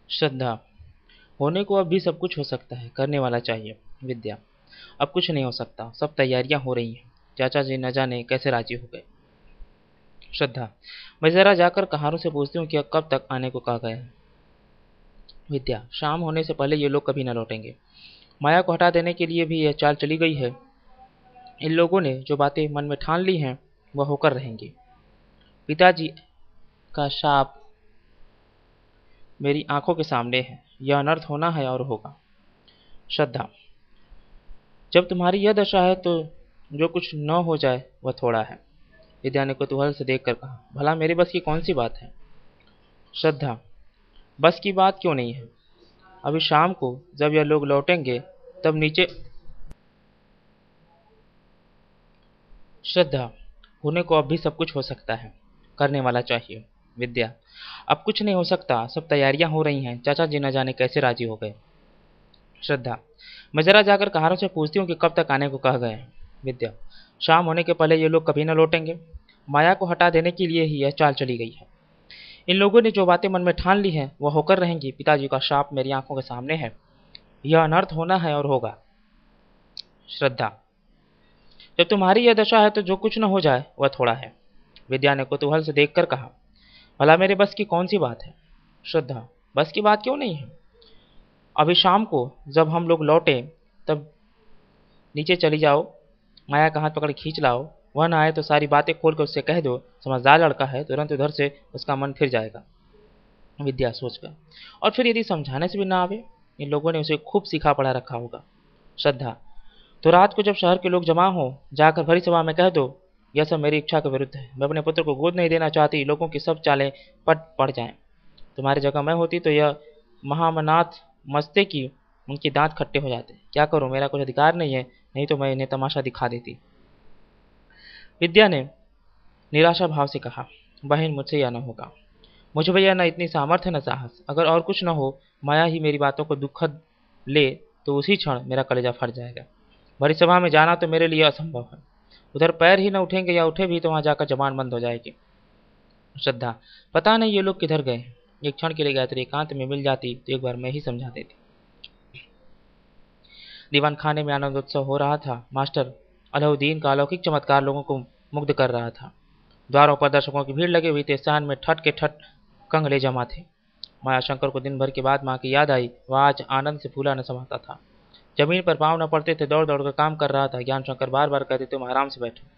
श्रद्धा। होने को अब भी सब कुछ हो सकता है, करने वाला चाहिए। विद्या। अब कुछ नहीं हो सकता, सब तैयारियां हो रही हैं। चाचा जी न जाने कैसे राजी हो गए। श्रद्धा। मैं जरा जाकर कहारों से पूछती हूँ कि अब कब तक आने को कहा गया है। विद्या। शाम होने से पहले ये लोग कभी न लौटेंगे। माया को हटा देने के लिए भी यह चाल चली गई है। इन लोगों ने जो बातें मन में ठान ली हैं वह होकर रहेंगी। पिताजी का शाप मेरी आंखों के सामने है। यह अनर्थ होना है और होगा। श्रद्धा। जब तुम्हारी यह दशा है तो जो कुछ न हो जाए वह थोड़ा है। विद्या ने कुतूहल से देखकर कहा, भला मेरे बस की कौन सी बात है। श्रद्धा। बस की बात क्यों नहीं है। अभी शाम को जब यह लोग लौटेंगे तब नीचे। श्रद्धा। होने को अब भी सब कुछ हो सकता है, करने वाला चाहिए। विद्या। अब कुछ नहीं हो सकता, सब तैयारियां हो रही हैं। चाचा जी न जाने कैसे राजी हो गए। श्रद्धा। मैं जरा जाकर कहारों से पूछती हूँ कि कब तक आने को कहा गए हैं। विद्या। शाम होने के पहले ये लोग कभी न लौटेंगे। माया को हटा देने के लिए ही यह चाल चली गई है। इन लोगों ने जो बातें मन में ठान ली हैं वह होकर रहेंगी। पिताजी का शाप मेरी आंखों के सामने है। यह अनर्थ होना है और होगा। श्रद्धा। जब तुम्हारी यह दशा है तो जो कुछ न हो जाए वह थोड़ा है। विद्या ने कुतूहल से देखकर कहा, भला मेरे बस की कौन सी बात है। श्रद्धा। बस की बात क्यों नहीं है। अभी शाम को जब हम लोग लौटे तब नीचे चली जाओ, माया का हाथ पकड़ खींच लाओ। वह ना आए तो सारी बातें खोल कर उससे कह दो। समझदार लड़का है, तुरंत उधर से उसका मन फिर जाएगा। विद्या सोचकर। और फिर यदि समझाने से भी ना आवे, इन लोगों ने उसे खूब सिखा पढ़ा रखा होगा। श्रद्धा। तो रात को जब शहर के लोग जमा हो, जाकर भरी सभा में कह दो, यह सब मेरी इच्छा के विरुद्ध है। मैं अपने पुत्र को गोद नहीं देना चाहती। लोगों की सब चालें पट पड़ जाएं। तुम्हारी जगह मैं होती तो यह महामनाथ मस्ते की उनके दांत खट्टे हो जाते। क्या करूं, मेरा कुछ अधिकार नहीं है, नहीं तो मैं इन्हें तमाशा दिखा देती। विद्या ने निराशा भाव से कहा, बहन मुझसे यह न होगा। मुझ भैया न इतनी सामर्थ्य न साहस। अगर और कुछ न हो, माया ही मेरी बातों को दुखद ले तो उसी क्षण मेरा कलेजा फट जाएगा। भरी सभा में जाना तो मेरे लिए असंभव है। उधर पैर ही न उठेंगे, या उठे भी तो वहां जाकर जबान बंद हो जाएगी। श्रद्धा। पता नहीं ये लोग किधर गए। एक क्षण के लिए गायत्री एकांत में मिल जाती तो एक बार मैं ही समझा देती। दीवान खाने में आनंदोत्सव हो रहा था। मास्टर अलाउद्दीन का अलौकिक चमत्कार लोगों को मुग्ध कर रहा था। द्वारों पर दर्शकों की भीड़ लगी हुई थी। स्थान में ठट के ठट कंगले जमा थे। माया शंकर को दिन भर के बाद माँ की याद आई। वह आज आनंद से फूला न समाता था। जमीन पर पाँव न पड़ते थे, दौड़ दौड़ कर काम कर रहा था। ज्ञान शंकर बार बार कहते, तुम आराम से बैठो,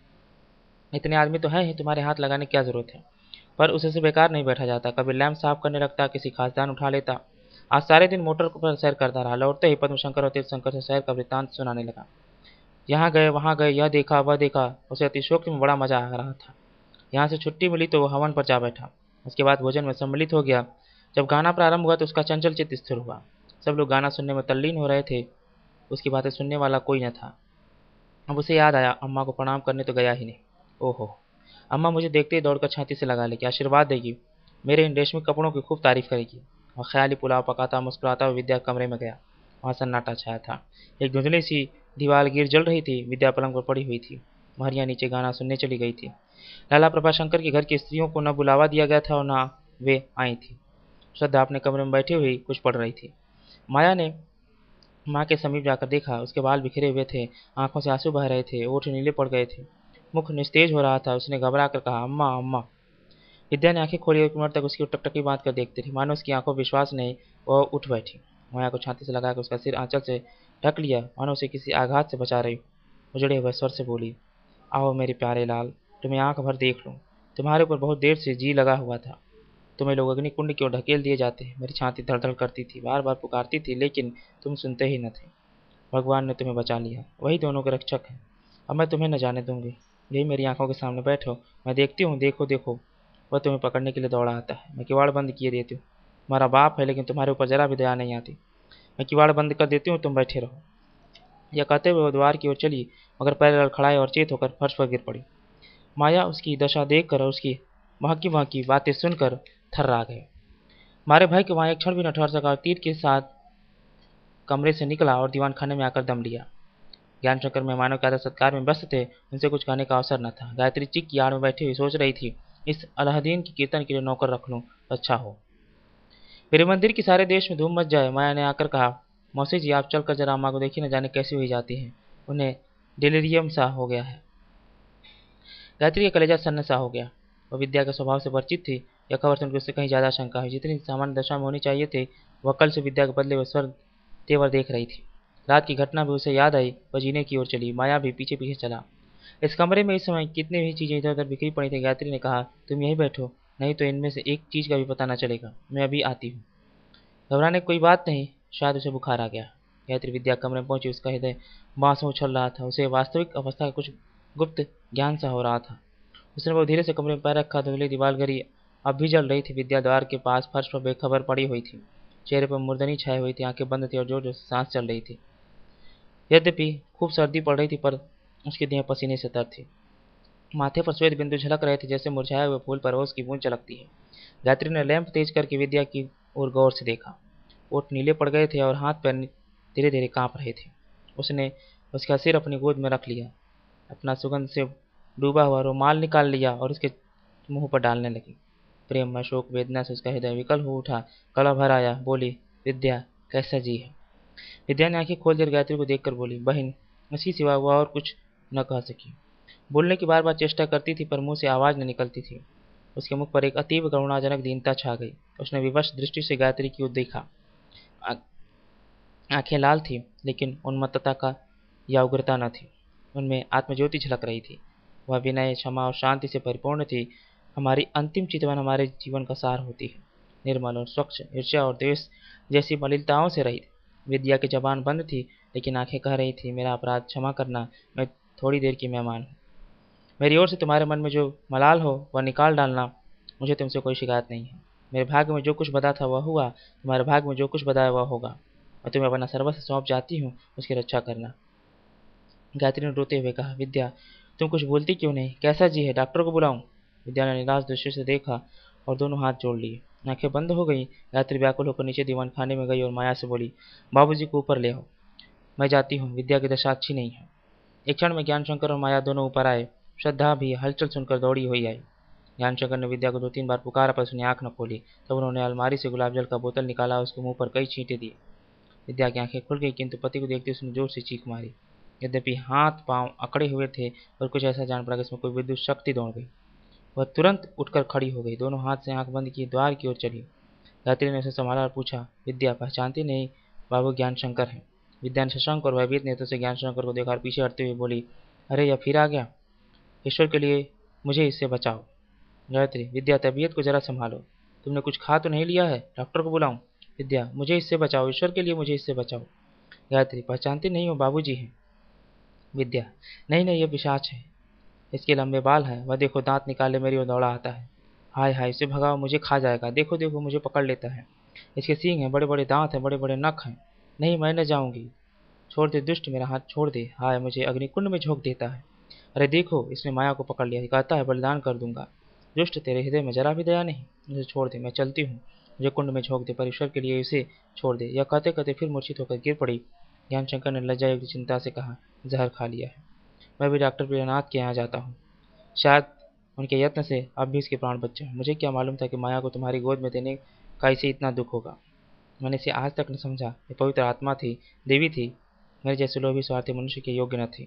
इतने आदमी तो हैं ही, तुम्हारे हाथ लगाने की क्या जरूरत है। पर उसे से बेकार नहीं बैठा जाता। कभी लैंप साफ करने लगता, किसी खासदान उठा लेता। आज सारे दिन मोटर पर सैर करता रहा। लौटते ही पद्मशंकर और तीर्थशंकर से सैर का वृत्तांत सुनाने लगा। यहाँ गए, वहाँ गए, यह देखा, वह देखा। उसे अतिशयोक्ति में बड़ा मजा आ रहा था। यहाँ से छुट्टी मिली तो वो हवन पर जा बैठा। उसके बाद भोजन में सम्मिलित हो गया। जब गाना प्रारंभ हुआ तो उसका चंचल चित्त स्थिर हुआ। सब लोग गाना सुनने में तल्लीन हो रहे थे। उसकी बातें सुनने वाला कोई न था। अब उसे याद आया, अम्मा को प्रणाम करने तो गया ही नहीं। ओहो, अम्मा मुझे देखते ही दौड़कर छाती से लगा लेगी, आशीर्वाद देगी, मेरे इन रेशमी कपड़ों की खूब तारीफ करेगी। और ख्याली पुलाव पकाता मुस्कुराता हुआ विद्या कमरे में गया। वहाँ सन्नाटा छाया था। एक धुंधली सी दीवार गिर जल रही थी। विद्या पलंग पर पड़ी हुई थी। महरिया नीचे गाना सुनने चली गई थी। लाला प्रभाशंकर के घर की स्त्रियों को न बुलावा दिया गया था और न वे आई थी। श्रद्धा अपने कमरे में बैठी हुई कुछ पढ़ रही थी। माया ने माँ के समीप जाकर देखा। उसके बाल बिखरे हुए थे, आंखों से आंसू बह रहे थे, ओठ नीले पड़ गए थे, मुख निस्तेज हो रहा था। उसने घबरा कर कहा, अम्मा अम्मा। विद्या ने आंखें खोली। एक मिनट तक उसकी टकटकी बांध कर देखती रही, मानो उसकी आंखों में विश्वास नहीं। वह उठ बैठी। माया को छाती से लगाकर उसका सिर आंचल से ढक लिया, मानो उसे किसी आघात से बचा रही हो। उजड़े हुए स्वर से बोली, आओ मेरे प्यारे लाल, तुम्हें आंख भर देख लूँ। तुम्हारे ऊपर बहुत देर से जी लगा हुआ था। तुम्हें लोग अग्निकुंड की ओर ढकेल दिए जाते हैं। मेरी छाती धड़धड़ करती थी, बार बार पुकारती थी, लेकिन तुम सुनते ही न थे। भगवान ने तुम्हें बचा लिया, वही दोनों के रक्षक हैं। अब मैं तुम्हें न जाने दूंगी। यही मेरी आंखों के सामने बैठो, मैं देखती हूँ, देखो देखो। वह तुम्हें पकड़ने के लिए दौड़ा आता है। मैं किवाड़ बंद किए देती हूँ। तुम्हारा बाप है, लेकिन तुम्हारे ऊपर जरा भी दया नहीं आती। मैं किवाड़ बंद कर देती हूँ, तुम बैठे रहो। यह कहते हुए वो द्वार की ओर चली, मगर पैर लड़खड़ाए और चेत होकर फर्श पर गिर पड़ी। माया उसकी दशा देखकर और उसकी महकी महकी बातें सुनकर थर्रा गए। मारे भय के वहाँ एक क्षण भी न ठहर सका और तीर के साथ कमरे से निकला और दीवान खाने में आकर दम लिया। ज्ञानशंकर मेहमानों के आदर सत्कार में व्यस्त थे। उनसे कुछ कहने का अवसर न था। गायत्री चिक की आड़ में बैठी हुई सोच रही थी, इस अलाउद्दीन की कीर्तन के लिए नौकर रख लूं तो अच्छा हो। मेरे मंदिर की सारे देश में धूम मच जाए। माया ने आकर कहा, मौसी जी आप चलकर जरा अम्मा को देखिए, न जाने कैसी हुई जाती है, उन्हें डिलीरियम सा हो गया है। गायत्री का कलेजा सन्न सा हो गया। वह विद्या के स्वभाव से परिचित थी। यह खबर सुनकर उससे कहीं ज्यादा शंका हुई। जितनी सामान्य दशा में होनी चाहिए थी, वह कल से विद्या के बदले हुए स्वर तेवर देख रही थी। रात की घटना भी उसे याद आई। वह जीने की ओर चली। माया भी पीछे पीछे चला। इस कमरे में इस समय कितनी भी चीजें इधर उधर बिखरी पड़ी थी। गायत्री ने कहा, तुम यहीं बैठो, नहीं तो इनमें से एक चीज का भी पता न चलेगा। मैं अभी आती हूँ। घबराने की कोई बात नहीं, शायद उसे बुखार आ गया। गायत्री विद्या कमरे में पहुंची। उसका हृदय बांसों उछल रहा था। उसे वास्तविक अवस्था का कुछ गुप्त ज्ञान सा हो रहा था। उसने बहुत धीरे से कमरे में पैर रखा। धुंधली दीवार घड़ी अब भी जल रही थी। विद्या द्वार के पास फर्श पर बेखबर पड़ी हुई थी। चेहरे पर मुर्दनी छाई हुई थी। आंखें बंद थी और जोर जोर से सांस चल रही थी। यद्यपि खूब सर्दी पड़ रही थी, पर उसकी देह पसीने से तर थी। माथे पर श्वेत बिंदु झलक रहे थे, जैसे मुरझाए हुए फूल पर ओस की बूंद झलकती है। गायत्री ने लैंप तेज करके विद्या की ओर गौर से देखा। ओठ नीले पड़ गए थे और हाथ पैर धीरे धीरे कांप रहे थे। उसने उसका सिर अपनी गोद में रख लिया, अपना सुगंध से डूबा हुआ रुमाल निकाल लिया और उसके मुंह पर डालने लगी। प्रेम में शोक वेदना से उसका हृदय विकल हो उठा। गला भर आया। बोली, विद्या कैसा जी है? विद्या ने आंखें खोल कर गायत्री को देखकर बोली, बहन। इसके सिवा वह और कुछ न कह सकी। बोलने की बार बार चेष्टा करती थी, पर मुंह से आवाज न निकलती थी। उसके मुख पर एक अतीब करुणाजनक दीनता छा गई। उसने विवश दृष्टि से गायत्री की ओर देखा। आंखें लाल थी, लेकिन उन्मत्तता का या उग्रता न थी। उनमें आत्मज्योति झलक रही थी। वह विनय, क्षमा और शांति से परिपूर्ण थी। हमारी अंतिम चितवन हमारे जीवन का सार होती है, निर्मल और स्वच्छ, ईर्ष्या और द्वेष जैसी मलिनताओं से रहित। विद्या की जबान बंद थी, लेकिन आंखें कह रही थी, मेरा अपराध क्षमा करना, मैं थोड़ी देर की मेहमान हूँ। मेरी ओर से तुम्हारे मन में जो मलाल हो वह निकाल डालना। मुझे तुमसे कोई शिकायत नहीं है। मेरे भाग्य में जो कुछ बदा था वह हुआ। तुम्हारे भाग्य में जो कुछ बदा है वह होगा। मैं तुम्हें अपना सर्वस्व सौंप जाती हूँ, उसकी रक्षा करना। गायत्री ने रोते हुए कहा, विद्या तुम कुछ बोलती क्यों नहीं? कैसा जी है? डॉक्टर को बुलाऊं? विद्या ने निराश दृष्टि से देखा और दोनों हाथ जोड़ लिए। आंखें बंद हो गई। गायत्री व्याकुल होकर नीचे दीवान खाने में गई और माया से बोली, बाबूजी को ऊपर ले आओ, मैं जाती हूँ, विद्या की दशा अच्छी नहीं है। एक क्षण में ज्ञानशंकर और माया दोनों ऊपर आए। श्रद्धा भी हलचल सुनकर दौड़ी हुई आई। ज्ञानशंकर ने विद्या को 2-3 बार पुकारा, पर उसने आंख न खोली। तब उन्होंने अलमारी से गुलाब जल का बोतल निकाला और उसके मुंह पर कई छींटे दिए। विद्या की आंखें खुल गई, किंतु पति को देखते उसने जोर से चीख मारी। यद्यपि हाथ पांव अकड़े हुए थे, पर कुछ ऐसा जान पड़ा कि इसमें कोई विद्युत शक्ति दौड़ गई। वह तुरंत उठकर खड़ी हो गई। दोनों हाथ से आंख बंद किए द्वार की ओर चली। गायत्री ने उसे संभाला और पूछा, विद्या पहचानती नहीं? बाबू ज्ञानशंकर है। विद्या ने शशांक और भयभीत नेत्रों से ज्ञानशंकर को देखा और पीछे हटते हुए बोली, अरे यह फिर आ गया। ईश्वर के लिए मुझे इससे बचाओ। गायत्री, विद्या तबीयत को जरा संभालो। तुमने कुछ खा तो नहीं लिया है? डॉक्टर को बुलाऊं? विद्या, मुझे इससे बचाओ, ईश्वर के लिए मुझे इससे बचाओ। गायत्री, पहचानती नहीं हो? बाबूजी हैं। विद्या, नहीं नहीं, यह पिशाच है। इसके लंबे बाल हैं। वह देखो दांत निकाले मेरी ओर दौड़ा आता है। हाय हाय, इसे भगाओ, मुझे खा जाएगा। देखो देखो, मुझे पकड़ लेता है। इसके सींग हैं, बड़े बड़े दांत हैं, बड़े बड़े नख हैं। नहीं, मैं न जाऊंगी। छोड़ दे दुष्ट, मेरा हाथ छोड़ दे। हाय, मुझे अग्निकुंड में झोंक देता है। अरे देखो, इसने माया को पकड़ लिया। कहता है बलिदान कर दूंगा। दुष्ट, तेरे हृदय में जरा भी दया नहीं। मुझे छोड़ दे, मैं चलती हूँ। मुझे कुंड में झोंक दे, पर ईश्वर के लिए इसे छोड़ दे। यह कहते कहते फिर मूर्छित होकर गिर पड़ी। ज्ञानशंकर ने लज्जा युक्त चिंता से कहा, जहर खा लिया है। मैं भी डॉक्टर प्रियनाथ के यहाँ जाता हूँ। शायद उनके यत्न से अब भी इसके प्राण बच जाए। मुझे क्या मालूम था कि माया को तुम्हारी गोद में देने का इसे इतना दुख होगा। मैंने इसे आज तक न समझा। ये पवित्र आत्मा थी, देवी थी, मेरे जैसे लोभी स्वार्थी मनुष्य के योग्य न थी।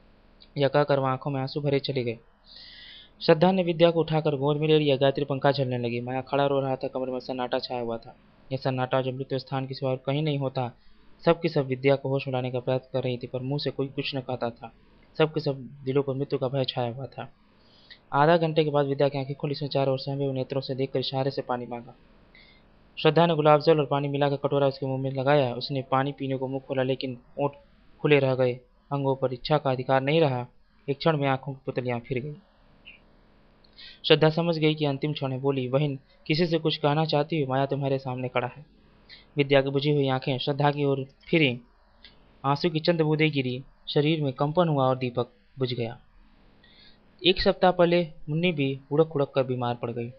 यह कहकर वह आंखों में आंसू भरे चले गए। श्रद्धा ने विद्या को उठाकर गोद में ले लिया। गायत्री पंखा झलने लगी। माया खड़ा रो रहा था। कमरे में सन्नाटा छाया हुआ था। यह सन्नाटा जो मृत्यु स्थान की सिवा और कहीं नहीं होता। सब की सब विद्या को होश में लाने का प्रयत्न कर रही थी, पर मुंह से कोई कुछ न कहता था। सब के सब दिलों पर मृत्यु का भय छाया हुआ था। आधा घंटे के बाद विद्या की आंखें खुली। उसने चारों ओर सहमे हुए नेत्रों से देखकर इशारे से पानी मांगा। श्रद्धा ने गुलाब जल और पानी मिलाकर कटोरा उसके मुंह में लगाया। उसने पानी पीने को मुंह खोला, लेकिन ओंठ खुले रह गए। अंगों पर इच्छा का अधिकार नहीं रहा। एक क्षण में आंखों की पुतलियां फिर गई। श्रद्धा समझ गई कि अंतिम क्षण है। बोली, बहन किसी से कुछ कहना चाहती हो? माया तुम्हारे सामने खड़ा है। विद्या की बुझी हुई आंखें श्रद्धा की ओर फिरी। आंसू की चंद बूंदें गिरी। शरीर में कंपन हुआ और दीपक बुझ गया। एक सप्ताह पहले मुन्नी भी उड़क उड़क कर बीमार पड़ गई।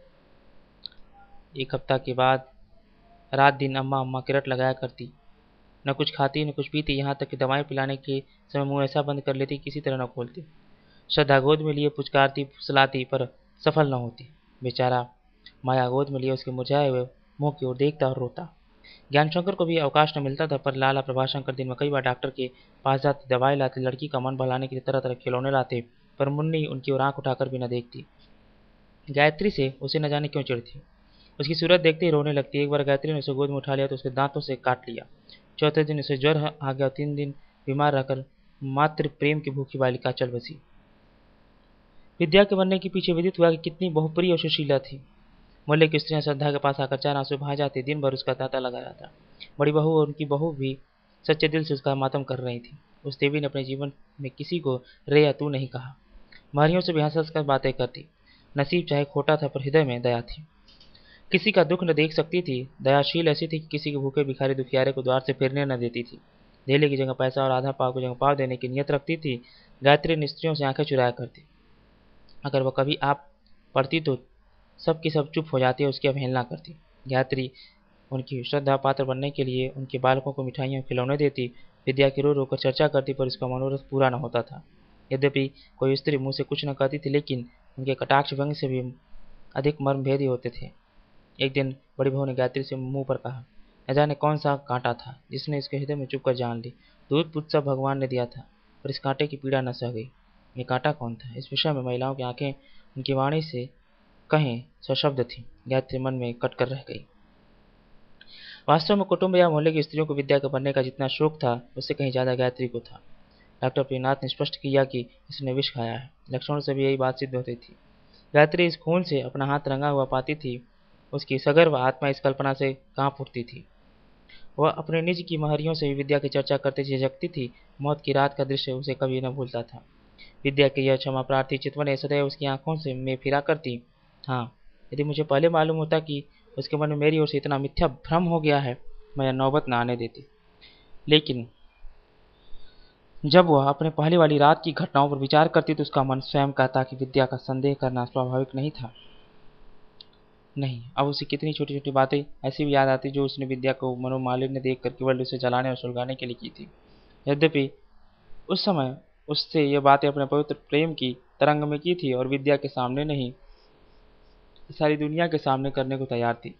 एक हफ्ता के बाद रात दिन अम्मा अम्मा की रट लगाया करती। न कुछ खाती न कुछ पीती, यहाँ तक कि दवाएं पिलाने के समय मुंह ऐसा बंद कर लेती किसी तरह न खोलती। श्रद्धा गोद में लिए पुचकारती फुसलाती, पर सफल न होती। बेचारा माया गोद में लिए उसके मुरझाए हुए मुंह की ओर देखता और रोता। ज्ञानशंकर को भी अवकाश न मिलता था, पर लाला प्रभाशंकर दिन में कई बार डॉक्टर के पास जाते, दवाई लाते, लड़की का मन बहलाने के लिए तरह तरह खिलौने लाते, पर मुन्नी उनकी ओर आंख उठाकर भी न देखती। गायत्री से उसे न जाने क्यों चिढ़ थी। उसकी सूरत देखते ही रोने लगती। एक बार गायत्री ने उसे गोद में उठा लिया तो उसके दांतों से काट लिया। चौथे दिन उसे ज्वर आ गया। 3 दिन बीमार रहकर मातृ प्रेम की भूखी बालिका चल बसी। विद्या के बनने के पीछे विदित हुआ कि कितनी बहुप्रिय और सुशीला थी। मोहल्ले की स्त्रियां श्रद्धा के पास आकर 4 आंसू बहा जाती। दिन भर उसका तांता लगा रहा था। बड़ी बहू और उनकी बहू भी सच्चे दिल से उसका मातम कर रही थी। उस देवी ने अपने जीवन में किसी को रे या तू नहीं कहा। महरियों से भी हंस हंस कर बातें करती। नसीब चाहे खोटा था, पर हृदय में दया थी। किसी का दुख न देख सकती थी। दयाशील ऐसी थी कि किसी के भूखे भिखारी दुखियारे को द्वार से फिरने न देती थी। धेले की जगह पैसा और आधा पाव की जगह पाव देने की नियत रखती थी। गायत्री ने स्त्रियों से आंखें चुराया करती। अगर वह कभी आप पढ़ती तो सब की सब चुप हो जाती और उसकी अवहेलना करती। गायत्री उनकी श्रद्धा पात्र बनने के लिए उनके बालकों को मिठाइयाँ खिलौने देती। विद्या की रो रो कर चर्चा करती, पर उसका मनोरथ पूरा न होता था। यद्यपि कोई स्त्री मुँह से कुछ न कहती थी, लेकिन उनके कटाक्ष व्यंग से भी अधिक मर्मभेदी होते थे। एक दिन बड़ी बहू ने गायत्री से मुंह पर कहा, न जाने कौन सा कांटा था जिसने इसके हृदय में चुपकर जान ली। दूध पुत्र सब भगवान ने दिया था, पर इस कांटे की पीड़ा न सह गई। ये कांटा कौन था? इस विषय में महिलाओं की आंखें उनकी वाणी से कहें सशब्द थी। गायत्री मन में कटकर रह गई। वास्तव में कुटुंब या मोहल्ले की स्त्रियों को विद्या के बनने का जितना शौक था, उससे कहीं ज्यादा गायत्री को था। डॉक्टर प्रीनाथ ने स्पष्ट किया कि इसने विष खाया है। लक्षणों से भी यही बात सिद्ध होती थी। गायत्री इस खून से अपना हाथ रंगा हुआ पाती थी। उसकी सगर्व आत्मा इस कल्पना से कांप उठती थी। वह अपने निज की महरियों से भी विद्या की चर्चा करते झिझकती थी। मौत की रात का दृश्य उसे कभी न भूलता था। विद्या की यह क्षमा प्रार्थी चितवने सदैव उसकी आंखों से में फिरा करती। हाँ, यदि मुझे पहले मालूम होता कि उसके मन में मेरी ओर से इतना मिथ्या भ्रम हो गया है, मैं यह नौबत न आने देती। लेकिन जब वह अपने पहले वाली रात की घटनाओं पर विचार करती तो उसका मन स्वयं कहता कि विद्या का संदेह करना स्वाभाविक नहीं था। नहीं, अब उसे कितनी छोटी छोटी बातें ऐसी भी याद आती जो उसने विद्या को मनोमालिन्य देखकर केवल उसे जलाने और सुलगाने के लिए की थी। यद्यपि उस समय उससे ये बातें अपने पवित्र प्रेम की तरंग में की थी और विद्या के सामने नहीं, सारी दुनिया के सामने करने को तैयार थी।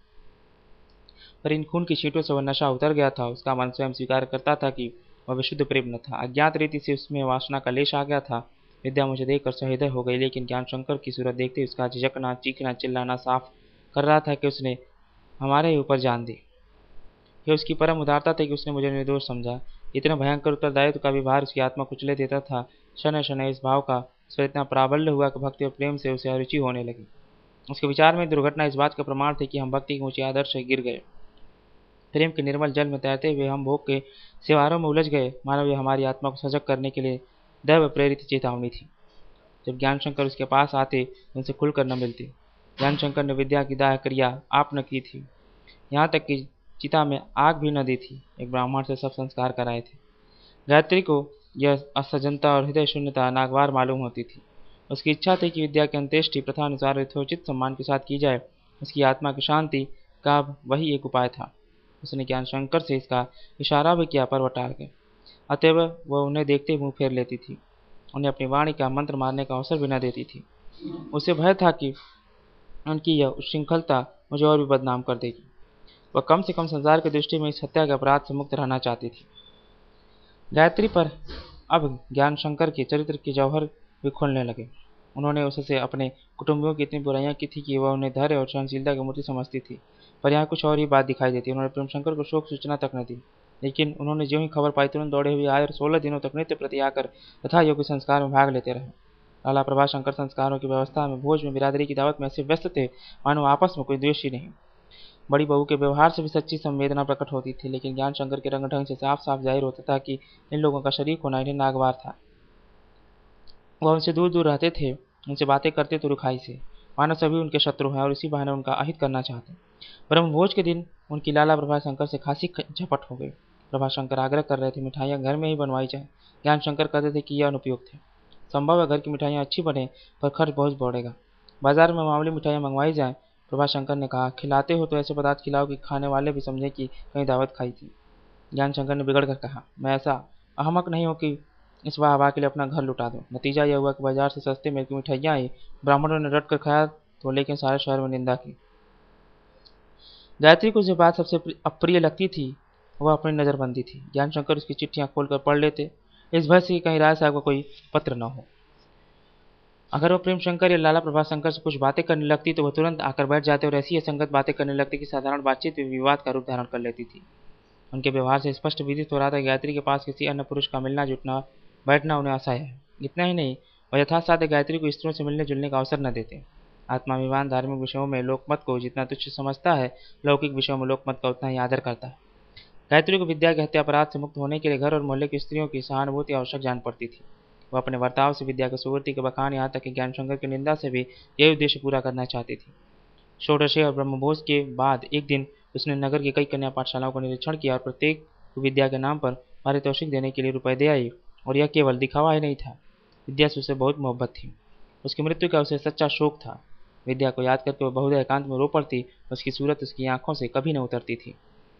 पर इन खून की छींटों से वह नशा उतर गया था। उसका मन स्वयं स्वीकार करता था कि वह विशुद्ध प्रेम न था। अज्ञात रीति से उसमें वासना का लेश आ गया था। विद्या मुझे देखकर सहृदय हो गई, लेकिन ज्ञान शंकर की सूरत देखते ही उसका झिझकना, चीखना, चिल्लाना साफ कर रहा था कि उसने हमारे ही ऊपर जान दी। यह उसकी परम उदारता थी कि उसने मुझे निर्दोष समझा। इतने भयंकर उत्तरदायित्व का भी भार उसकी आत्मा कुचले देता था। शनै शनै इस भाव का उस पर इतना प्राबल्य हुआ कि भक्ति और प्रेम से उसे अरुचि होने लगी। उसके विचार में दुर्घटना इस बात का प्रमाण थी कि हम भक्ति के ऊंचे आदर्श से गिर गए। प्रेम के निर्मल जल में तैरते हुए हम भोग के सिवारों में उलझ गए। मानव यह हमारी आत्मा को सजग करने के लिए दैव प्रेरित चेतावनी थी। जब ज्ञान शंकर उसके पास आते, उनसे खुलकर न मिलते। ज्ञान शंकर ने विद्या की दाह क्रिया आप न की थी, यहाँ तक कि चिता में आग भी न दी थी। एक ब्राह्मण से सब संस्कार कराए थे। गायत्री को यह असजनता और हृदय शून्यता नागवार मालूम होती थी। उसकी इच्छा थी कि विद्या की अंत्येष्टि प्रथा अनुसार यथोचित सम्मान के साथ की जाए। उसकी आत्मा की शांति का वही एक उपाय था। उसने ज्ञान शंकर से इसका इशारा भी किया, पर वह टाल गए। अतएव वह उन्हें देखते मुंह फेर लेती थी। उन्हें अपनी वाणी का मंत्र मारने का अवसर भी न देती थी। उसे भय था कि उनकी यह उच्छृंखलता मुझे और भी बदनाम कर देगी। वह कम से कम संसार की दृष्टि में इस हत्या के अपराध से मुक्त रहना चाहती थी। गायत्री पर अब ज्ञान शंकर के चरित्र के जौहर भी खुलने लगे। उन्होंने उससे अपने कुटुंबियों की इतनी बुराइयां की थी कि वह उन्हें धैर्य और सहनशीलता की मूर्ति समझती थी, पर यहाँ कुछ और ही बात दिखाई देती। उन्होंने प्रेम शंकर को शोक सूचना तक न दी, लेकिन उन्होंने ज्यों ही खबर पाई तुरंत दौड़े हुए आए और 16 दिनों तक नित्य प्रति आकर तथा योग्य संस्कार में भाग लेते रहे। लाला प्रभाशंकर संस्कारों की व्यवस्था में, भोज में, बिरादरी की दावत में ऐसे व्यस्त थे मानो आपस में कोई द्वेष ही नहीं। बड़ी बहू के व्यवहार से भी सच्ची संवेदना प्रकट होती थी, लेकिन ज्ञान शंकर के रंग ढंग से साफ साफ जाहिर होता था कि इन लोगों का शरीक होना इन्हें नागवार था। वह उनसे दूर दूर रहते थे, उनसे बातें करते तो रुखाई से, मानो सभी उनके शत्रु हैं और इसी बहाने उनका अहित करना चाहते। ब्रह्मभोज के दिन उनकी लाला प्रभाशंकर से खासी झपट हो गई। प्रभाशंकर आग्रह कर रहे थे मिठाइयाँ घर में ही बनवाई जाए। ज्ञान शंकर कहते थे कि यह अनुपयुक्त है। संभव है घर की मिठाइयाँ अच्छी बने, पर खर्च बहुत बढ़ेगा। बाजार में मामूली मिठाइयाँ मंगवाई जाएं। प्रभाशंकर ने कहा, खिलाते हो तो ऐसे पदार्थ खिलाओ कि खाने वाले भी समझे कि कहीं दावत खाई थी। ज्ञान शंकर ने बिगड़ कर कहा, मैं ऐसा अहमक नहीं हूँ कि इस वाह के लिए अपना घर लुटा दूं। नतीजा यह हुआ कि बाजार से सस्ते में की मिठाइयाँ आई। ब्राह्मणों ने रट कर खाया तो, लेकिन सारे शहर में निंदा की। गायत्री को जो बात सबसे अप्रिय लगती थी वह अपनी नज़रबंदी थी। ज्ञानशंकर उसकी चिट्ठियां खोलकर पढ़ लेते, इस भय से कि कहीं राय साहब का कोई पत्र न हो। अगर वो प्रेम शंकर या लाला प्रभाशंकर से कुछ बातें करने लगती तो वह तुरंत आकर बैठ जाते और ऐसी असंगत बातें करने लगती कि साधारण बातचीत में विवाद का रूप धारण कर लेती थी। उनके व्यवहार से स्पष्ट विदित हो रहा था गायत्री के पास किसी अन्य पुरुष का मिलना जुटना बैठना उन्हें असह्य है। इतना ही नहीं, वह यथासाध्य गायत्री को स्त्रियों से मिलने जुलने का अवसर न देते। आत्माभिमान धार्मिक विषयों में लोकमत को जितना तुच्छ समझता है, लौकिक विषयों में लोकमत का उतना ही आदर करता है। गायत्री को विद्या के हत्या अपराध से मुक्त होने के लिए घर और मोहल्ले की स्त्रियों की सहानुभूति आवश्यक जान पड़ती थी। वह अपने बर्ताव से विद्या की सुवृत्ति के बखान यहाँ तक कि ज्ञानशंकर की निंदा से भी यही उद्देश्य पूरा करना चाहती थी। षोडशी और ब्रह्मभोज के बाद एक दिन उसने नगर की कई कन्या पाठशालाओं का निरीक्षण किया और प्रत्येक को विद्या के नाम पर पारितोषिक देने के लिए रुपए दे आई। और यह केवल दिखावा ही नहीं था, विद्या से उसे बहुत मोहब्बत थी। उसकी मृत्यु का उसे सच्चा शोक था। विद्या को याद करके वह बहुधा एकांत में रो पड़ती, उसकी सूरत उसकी आंखों से कभी न उतरती थी।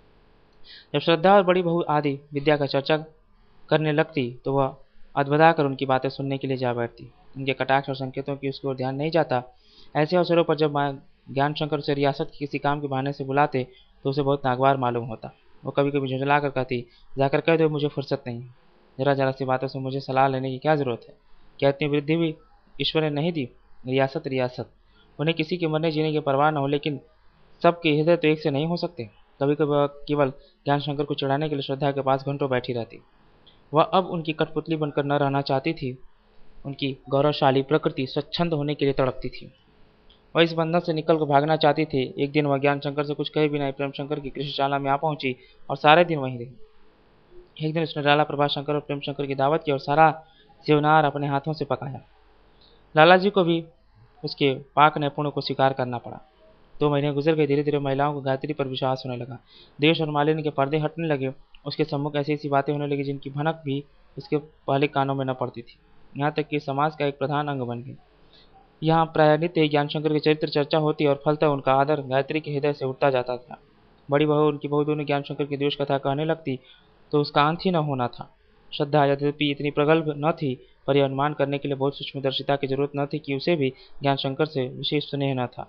जब श्रद्धा और बड़ी बहू आदि विद्या का चर्चा करने लगती तो वह अधबदा कर उनकी बातें सुनने के लिए जा बैठती। उनके कटाक्ष और संकेतों की उसकी ओर ध्यान नहीं जाता। ऐसे अवसरों पर जब ज्ञानशंकर उसे रियासत के किसी काम के बहाने से बुलाते तो उसे बहुत नागवार मालूम होता। वो कभी कभी झुंझला कर कहती, जाकर कह दो मुझे फुर्सत नहीं, जरा जरा सी बातों से मुझे सलाह लेने की क्या जरूरत है। क्या इतनी वृद्धि भी ईश्वर ने नहीं दी? रियासत रियासत, उन्हें किसी के मरने जीने की परवाह न हो, लेकिन सबके हृदय तो एक से नहीं हो सकते। कभी कभी वह केवल ज्ञानशंकर को चिढ़ाने के लिए श्रद्धा के पास घंटों बैठी रहती। वह अब उनकी कठपुतली बनकर न रहना चाहती थी। उनकी गौरवशाली प्रकृति स्वच्छंद होने के लिए तड़पती थी। वह इस बंधन से निकल कर भागना चाहती थी। एक दिन वह ज्ञानशंकर से कुछ कहे बिना प्रेमशंकर की कृषिशाला में आ पहुंची और सारे दिन वहीं रही। एक दिन उसने लाला प्रभाशंकर और प्रेमशंकर की दावत की और सारा सेवनार अपने हाथों से पकाया। लाला जी को भी उसके पाक नैपुण्य को स्वीकार करना पड़ा। 2 महीने गुजर गए। धीरे धीरे महिलाओं को गायत्री पर विश्वास होने लगा। देश और मालिन्य के पर्दे हटने लगे। उसके सम्मुख ऐसी ऐसी बातें होने लगी जिनकी भनक भी उसके पहले कानों में न पड़ती थी। यहाँ तक कि समाज का एक प्रधान अंग बन गई। यहाँ प्राय नित्य ज्ञानशंकर की चरित्र चर्चा होती और फलतः उनका आदर गायत्री के हृदय से उठता जाता था। बड़ी बहू उनकी बहू दोनों ज्ञानशंकर की द्वेष कथा कहने लगती तो उसका अंत ही न होना था। श्रद्धा यद्यपि इतनी प्रगल्भ न थी, पर यह अनुमान करने के लिए बहुत सूक्ष्मदर्शिता की जरूरत न थी कि उसे भी ज्ञानशंकर से विशेष स्नेह न था।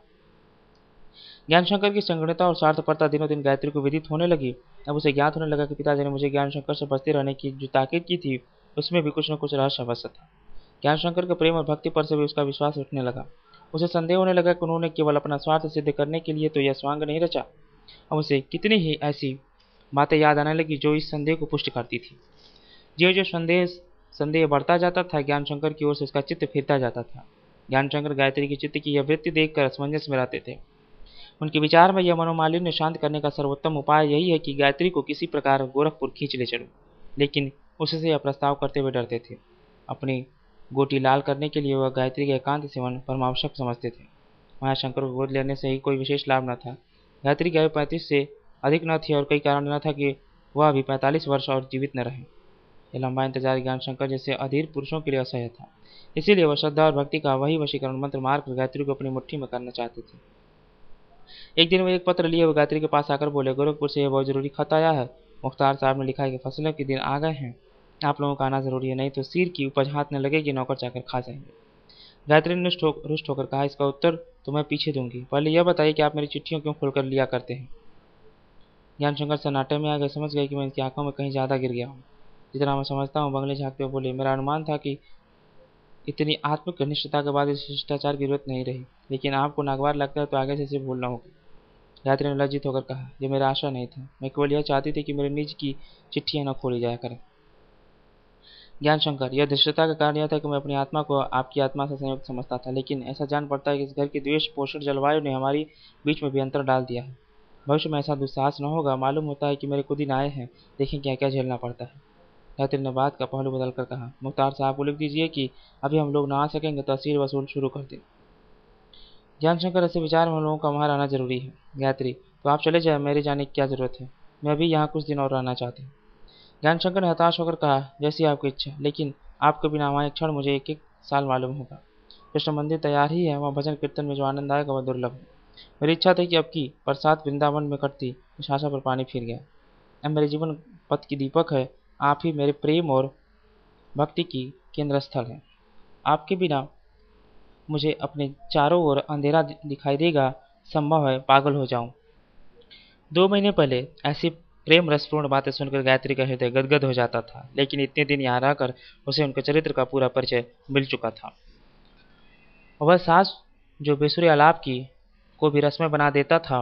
ज्ञानशंकर की संगणता और स्वार्थपरता दिनों दिन गायत्री को विदित होने लगी। अब उसे ज्ञात होने लगा कि पिताजी ने मुझे ज्ञानशंकर से बचते रहने की जो ताकीद की थी उसमें भी कुछ न कुछ रहस्य अवश्य था। ज्ञानशंकर के प्रेम और भक्ति पर से भी उसका विश्वास उठने लगा। उसे संदेह होने लगा कि उन्होंने केवल अपना स्वार्थ सिद्ध करने के लिए तो यह स्वांग नहीं रचा। अब उसे कितनी ही ऐसी बातें याद आने लगी जो इस संदेह को पुष्ट करती थी। जो जो संदेह बढ़ता जाता था, ज्ञानशंकर की ओर से उसका चित्त फिरता जाता था। ज्ञानशंकर गायत्री की चित्त की यह वृत्ति देखकर असमंजस में रहते थे। उनके विचार में यह मनोमालिन्य शांत करने का सर्वोत्तम उपाय यही है कि गायत्री को किसी प्रकार गोरखपुर खींच ले चलूं। लेकिन उससे यह प्रस्ताव करते हुए डरते थे। अपनी गोटी लाल करने के लिए वह गायत्री के एकांत सेवन परमावश्यक समझते थे। महाशंकर को गोद लेने से ही कोई विशेष लाभ न था। गायत्री की आयु 35 से अधिक न थी और कई कारण न था कि वह अभी 45 वर्ष और जीवित न रहे। यह लंबा इंतजार ज्ञानशंकर जैसे अधीर पुरुषों के लिए असह्य था। इसीलिए वह श्रद्धा और भक्ति का वही वशीकरण मंत्र मारकर गायत्री को अपनी मुट्ठी में करना चाहते थे। एक दिन वो एक पत्र लिए हुए गायत्री के पास आकर बोले, गोरखपुर से यह बहुत जरूरी खत आया है। मुख्तार साहब ने लिखा है कि फसलों के दिन आ गए हैं, आप लोगों का आना जरूरी है, नहीं तो सिर की उपज हाथ में लगेगी, नौकर चाकर खा जाएंगे। गायत्री ने रुष्ट होकर कहा, इसका उत्तर तो मैं पीछे दूंगी, पहले यह बताइए कि आप मेरी चिट्ठियों क्यों खोलकर लिया करते हैं। ज्ञानशंकर सन्नाटे में आ गए। समझ गए कि मैं इनकी आंखों में कहीं ज्यादा गिर गया हूँ। जितना मैं समझता हूँ, बंगले झाँकते हुए बोले, मेरा अनुमान था कि इतनी आत्मिक घनिष्ठता के बाद इस शिष्टाचार की जरूरत नहीं रही, लेकिन आपको नागवार लगता है तो आगे से इसे भूलना होगा। गायत्री ने लज्जित होकर कहा, यह मेरा आशा नहीं था, मैं केवल यह चाहती थी कि मेरे निज की चिट्ठियां न खोली जाया करें। ज्ञानशंकर, यह धृष्टता का कारण यह था कि मैं अपनी आत्मा को आपकी आत्मा से संयुक्त समझता था, लेकिन ऐसा जान पड़ता है कि इस घर की द्वेष पोषण जलवायु ने हमारी बीच में भी अंतर डाल दिया है। भविष्य में ऐसा दुस्साहस न होगा। मालूम होता है कि मेरे खुद ही आए हैं, देखें क्या क्या झेलना पड़ता है। गायत्री ने बात का पहलू बदल कर कहा, मुख्तार साहब को लिख दीजिए कि अभी हम लोग ना आ सकेंगे तो असीर वसूल शुरू कर दें। ज्ञानशंकर, ऐसे विचार में हम लोगों का वहाँ रहना जरूरी है। गायत्री, तो आप चले जाए, मेरे जाने की क्या जरूरत है, मैं भी यहाँ कुछ दिन और रहना चाहती हूँ। ज्ञानशंकर ने हताश होकर कहा, जैसी आपकी इच्छा, लेकिन आपके बिना वहाँ एक क्षण मुझे एक साल मालूम होगा। कृष्ण मंदिर तैयार ही है, वहाँ भजन कीर्तन में जो आनंद आएगा वह दुर्लभ है। मेरी इच्छा थी कि अब की बरसात वृंदावन में कटती, इस आशा पर पानी फिर गया। अब मेरे जीवन पथ की दीपक है, आप ही मेरे प्रेम और भक्ति की केंद्र स्थल है। आपके बिना मुझे अपने चारों ओर अंधेरा दिखाई देगा, संभव है पागल हो जाऊं। 2 महीने पहले ऐसी प्रेम रसपूर्ण बातें सुनकर गायत्री का हृदय गदगद हो जाता था, लेकिन इतने दिन यहाँ रहकर उसे उनके चरित्र का पूरा परिचय मिल चुका था। वह सास जो बेसुरे आलाप की को भी रस्में बना देता था,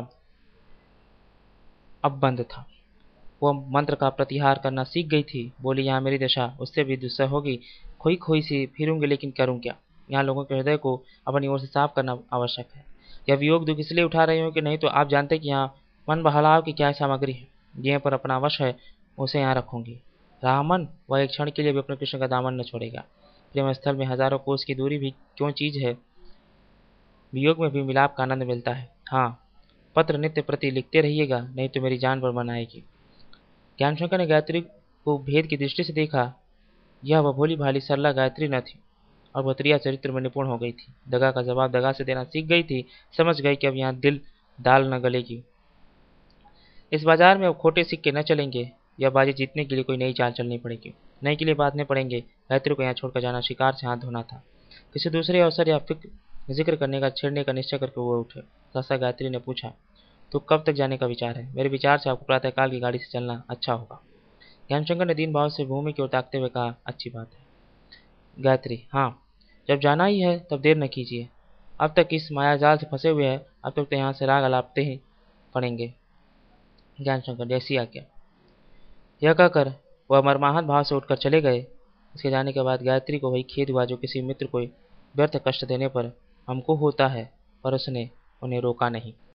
अब बंद था। वह मंत्र का प्रतिहार करना सीख गई थी। बोली, यहाँ मेरी दशा उससे भी दुस्सह होगी। खोई खोई सी फिरूंगी, लेकिन करूँ क्या। यहाँ लोगों के हृदय को अपनी ओर से साफ करना आवश्यक है। यह वियोग दुख इसलिए उठा रही हूँ कि नहीं तो आप जानते कि यहाँ मन बहलाव की क्या सामग्री है। जिये पर अपना वश है उसे यहाँ रखूंगी। रामन, वह एक क्षण के लिए भी अपने कृष्ण का दामन न छोड़ेगा। प्रेम स्थल में हजारों कोस की दूरी भी क्यों चीज है, वियोग में भी मिलाप का आनंद मिलता है। हाँ, पत्र नित्य प्रति लिखते रहिएगा, नहीं तो मेरी जान पर बन आएगी। ज्ञानशंकर ने गायत्री को भेद की दृष्टि से देखा। यह वह भोली भाली सरला गायत्री न थी, और भतरिया चरित्र में निपुण हो गई थी। दगा का जवाब दगा से देना सीख गई थी। समझ गई कि अब यहाँ दिल दाल न गलेगी। इस बाजार में अब खोटे सिक्के न चलेंगे। यह बाजी जीतने के लिए कोई नई चाल चलनी पड़ेगी। नए किले बांधने पड़ेंगे। गायत्री को यहाँ छोड़कर जाना शिकार से हाथ धोना था। किसी दूसरे अवसर या फिक्र जिक्र करने का छेड़ने का निश्चय करके वो उठे। सहसा गायत्री ने पूछा, तो कब तक जाने का विचार है। मेरे विचार से आपको प्रातःकाल की गाड़ी से चलना अच्छा होगा। ज्ञानशंकर ने दीन भाव से भूमि की ओर ताकते हुए कहा, अच्छी बात है। गायत्री, हाँ, जब जाना ही है तब देर न कीजिए। अब तक इस मायाजाल से फंसे हुए हैं, अब तक तो यहाँ से राग अलापते ही पड़ेंगे। ज्ञानशंकर, जैसी आज्ञा। यह कहकर वह मर्माहत भाव से उठकर चले गए। उसके जाने के बाद गायत्री को वही खेद हुआ जो किसी मित्र को व्यर्थ कष्ट देने पर हमको होता है, पर उसने उन्हें रोका नहीं।